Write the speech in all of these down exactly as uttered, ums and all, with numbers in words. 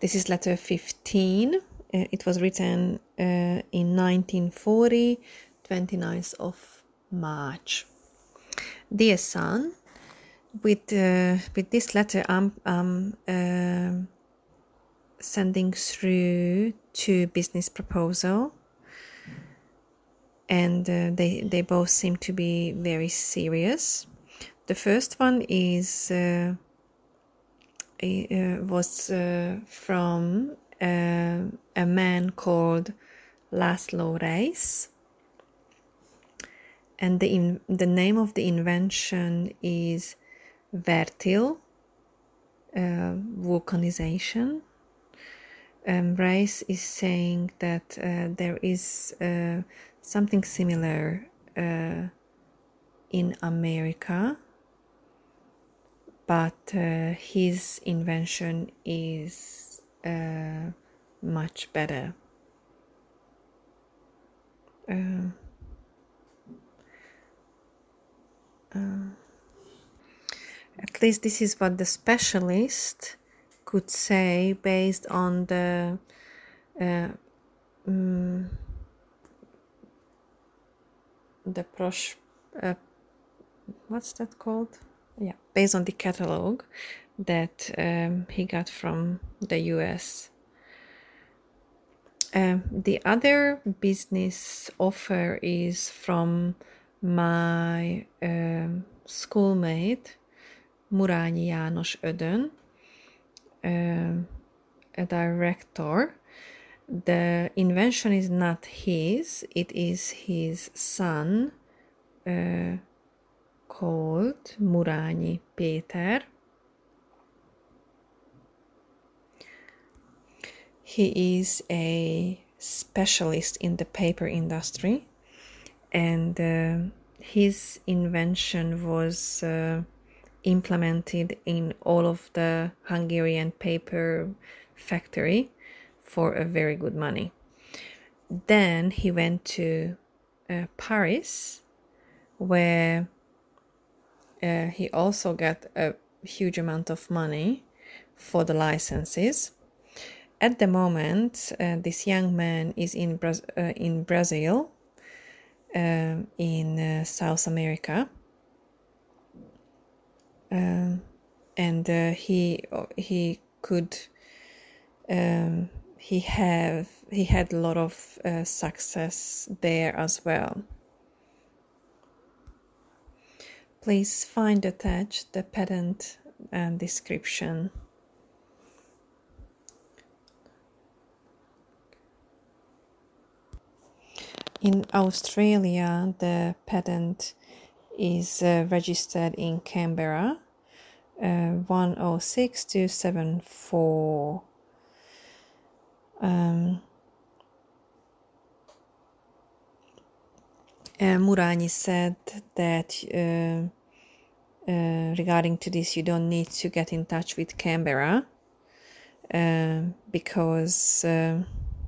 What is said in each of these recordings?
This is letter fifteen. Uh, it was written uh, in nineteen forty, twenty-ninth of March. Dear son, with uh, with this letter, I'm, I'm uh, sending through two business proposal, and uh, they they both seem to be very serious. The first one is uh, uh, was uh, from uh, a man called Laszlo Reis, and the in, the name of the invention is Vertil uh, vulcanization. Um, Reis is saying that uh, there is uh, something similar uh, in America, but uh, his invention is uh, much better. Uh, uh, at least this is what the specialist could say based on the uh, um, the prosh uh, what's that called? Yeah, based on the catalog that um, he got from the U S. Um, the other business offer is from my um, schoolmate Murányi János Ödön, um, a director. The invention is not his, it is his son, uh, called Murányi Péter. He is a specialist in the paper industry, and uh, his invention was uh, implemented in all of the Hungarian paper factory for a very good money. Then he went to uh, Paris, where uh, he also got a huge amount of money for the licenses. At the moment, uh, this young man is in, Bra- uh, in Brazil, uh, in uh, South America, um, and uh, he he could um, he have he had a lot of uh, success there as well. Please find attached the patent and description. In Australia, the patent is uh, registered in Canberra, uh, one oh six two seven four. Um, uh, Murányi said that uh, uh, regarding to this, you don't need to get in touch with Canberra uh, because uh,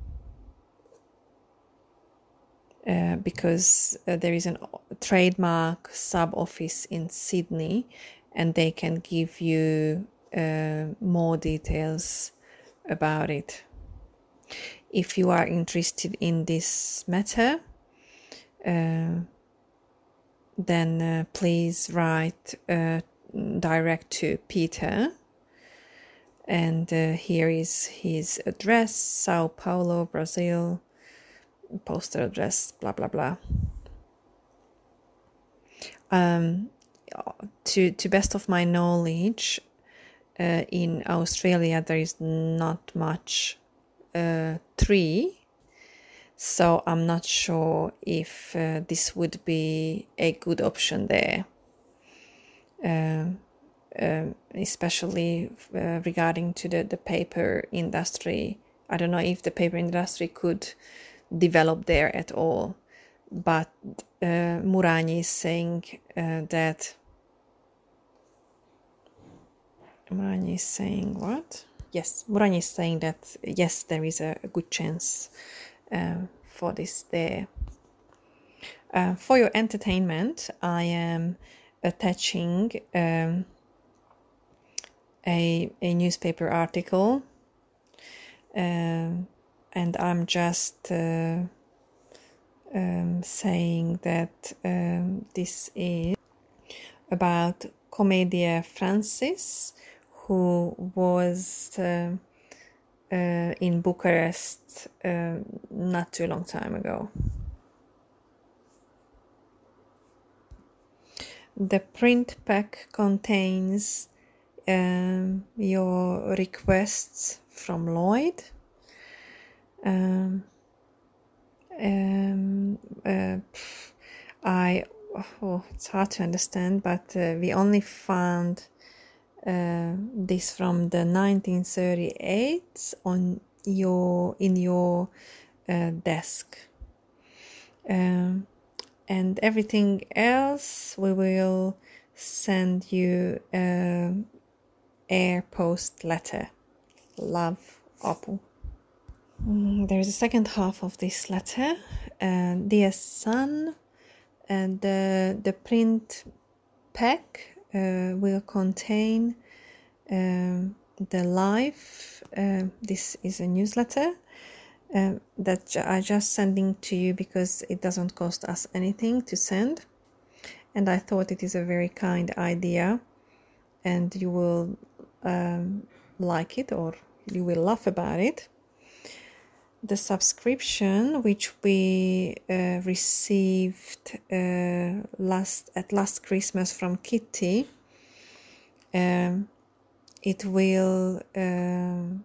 uh, because uh, there is a trademark sub-office in Sydney, and they can give you uh, more details about it. If you are interested in this matter, uh, then uh, please write uh, direct to Peter. And uh, here is his address: Sao Paulo, Brazil, postal address, blah, blah, blah. Um, to, to best of my knowledge, uh, in Australia, there is not much uh, tree. So I'm not sure if uh, this would be a good option there, uh, uh, especially uh, regarding to the, the paper industry. I don't know if the paper industry could develop there at all, but uh, Murányi is saying uh, that Murányi is saying what? Yes, Murányi is saying that yes, there is a, a good chance Uh, for this there. Uh, for your entertainment, I am attaching um, a, a newspaper article um, and I'm just uh, um, saying that um, this is about Commedia Francis, who was uh, uh, in Bucharest uh, not too long time ago. The print pack contains um, your requests from Lloyd. Um, um, uh, I oh, it's hard to understand, but uh, we only found uh, this from the nineteen thirty-eight on your in your uh, desk. Um, and everything else we will send you a air post letter. Love, Apu. Mm, there is a second half of this letter. Uh, dear son, and the the print pack uh, will contain um, the live. Uh, this is a newsletter uh, that I just sending to you because it doesn't cost us anything to send, and I thought it is a very kind idea, and you will um, like it, or you will laugh about it. The subscription which we uh, received uh, last at last Christmas from Kitty, um, it will um,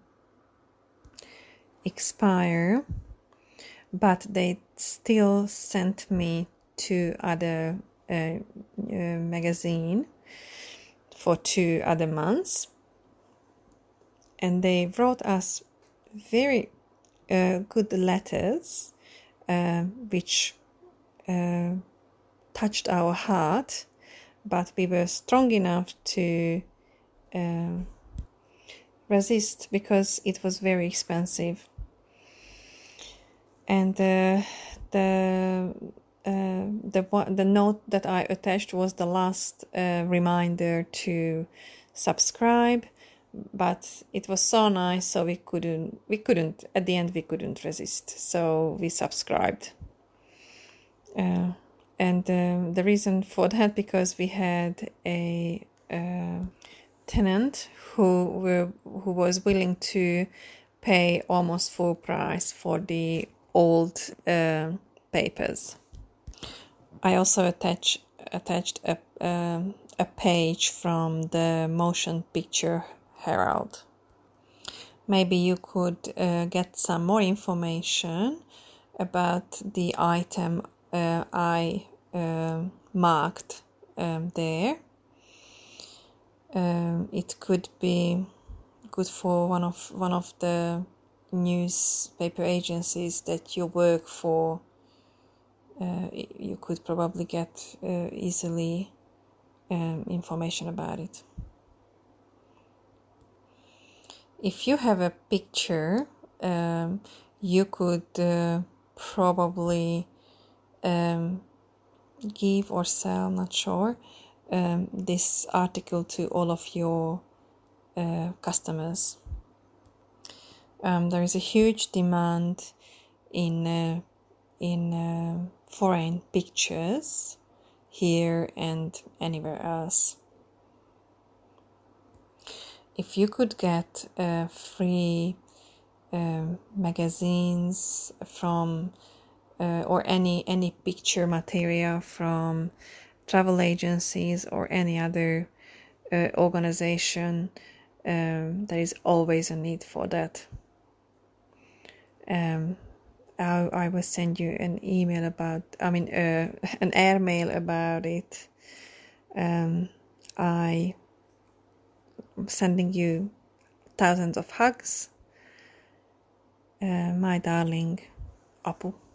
expire, but they still sent me two other uh, uh, magazine for two other months, and they wrote us very Uh, good letters, uh, which uh, touched our heart, but we were strong enough to uh, resist because it was very expensive. And uh, the uh, the the note that I attached was the last uh, reminder to subscribe. But it was so nice, so we couldn't we couldn't at the end we couldn't resist, so we subscribed. Uh, and um, the reason for that, because we had a uh, tenant who were who was willing to pay almost full price for the old uh, papers. I also attach attached a um, a page from the Motion Picture Herald. Maybe you could uh, get some more information about the item uh, I uh, marked um, there. Um, it could be good for one of one of the newspaper agencies that you work for. Uh, you could probably get uh, easily um, information about it. If you have a picture, um, you could uh, probably um, give or sell, not sure, um, this article to all of your uh, customers. Um, there is a huge demand in uh, in uh, foreign pictures here and anywhere else. If you could get uh, free um, magazines from uh, or any any picture material from travel agencies or any other uh, organization, um, there is always a need for that. Um, I, I will send you an email about, I mean, uh, an airmail about it. Um, I am sending you thousands of hugs. Uh, my darling Apu.